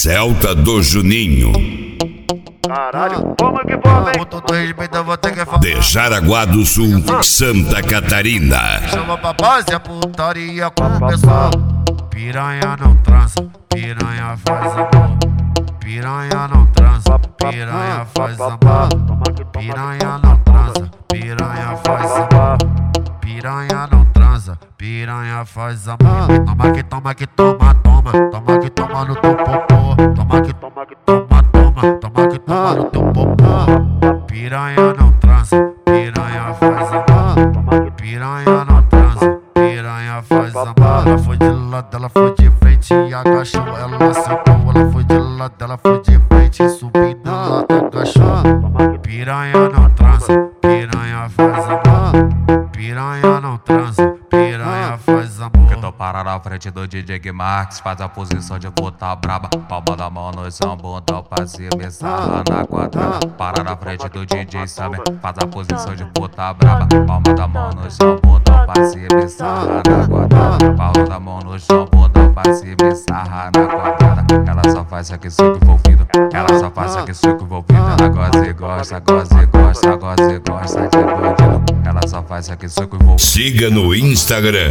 Celta do Juninho. Caralho, como que foi, Com todo respeito eu vou ter que falar. De Jaraguá do Sul, Santa Catarina. Chama pra base, a putaria começou. Piranha não transa, piranha faz amor. Piranha não transa, piranha faz amor. Piranha não transa, piranha faz amor. Piranha não transa, piranha faz amor. Toma que toma que toma, toma. Toma que toma no teu popô. Toma que toma que toma, toma. Toma que toma no teu popô. Piranha não transa, piranha faz amor. Piranha não transa, piranha faz amor. Ela foi de lado, ela foi de frente e agachou. Ela sentou, ela foi de lado, ela foi de frente, subindo, ela agachou. Piranha não transa, piranha faz amor. Piranha não transa, piranha faz amor. Que tô parado na frente do DJ Guimarães, faz a posição de puta braba. Palma da mão no chão, bundão pra cima e sarra na quadrada. Para na frente do DJ Summer, faz a posição de puta braba. Palma da mão no chão, bundão pra cima e sarra na quadrada. Palma da mão no chão, bundão pra cima e sarra na quadrada. Ela só faz aqui suco envolvido, ela só faz aqui suco envolvido. Ela goza e gosta, goza e gosta, goza e gosta de bandido. Ela só faz aqui suco envolvido. Siga no Instagram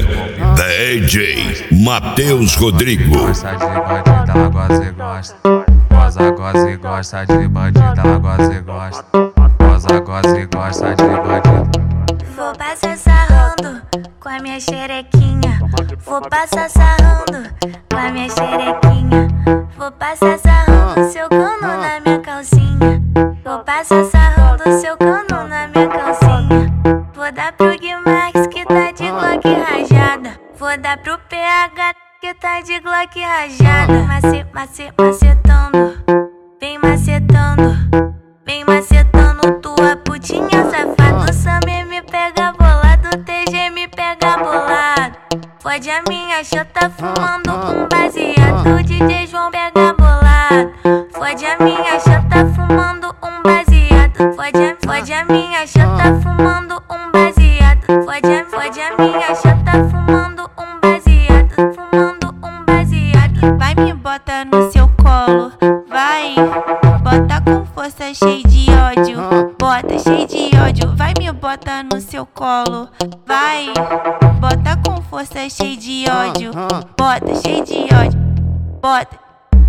DJ Matheus Rodrigo. Gosta de bandido, ela goza e gosta. Goza, goza e gosta de bandido, ela goza e gosta. Goza, goza e gosta de bandido. Vou passar sarrando com a minha xerequinha. Vou passar sarrando com a minha xerequinha. Vou passar sarrando seu cano na minha calcinha. Vou passar sarrando seu cano na minha calcinha. Vou dar pro Guimarães que tá de Glock rajada. Vou dar pro PH que tá de Glock rajada. Macetando, vem macetando. Vem macetando tua putinha safada. O Samir me pega bolado, o TG me pega bolado. Fode a minha chata fumando um baseado. O DJ João pega bolado. Fode a minha chata fumando um baseado. Fode a minha chata fumando um baseado. Fode a minha chata fumando um baseado. Fumando um baseado. Vai me bota no seu colo, vai. Bota com força, cheio de ódio. Bota cheio de ódio. Vai me bota no seu colo, vai. Bota com força, cheio de ódio. Bota cheio de ódio. Bota.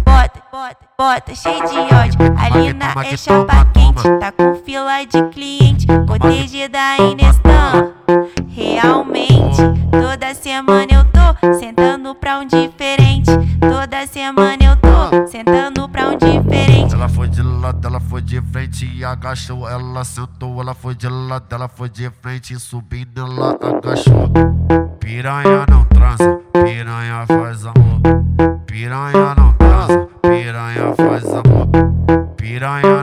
Bota cheio de ódio. A Lina é chapa quente, tá com fila de cliente. Protegida em Nestan. Realmente, toda semana eu tô sentando pra um diferente. Toda semana eu tô sentando pra um diferente. Ela foi de lado, ela foi de frente e agachou. Ela sentou, ela foi de lado, ela foi de frente, subindo, ela agachou. Piranha não transa, piranha faz amor. Piranha não transa, piranha faz amor. Piranha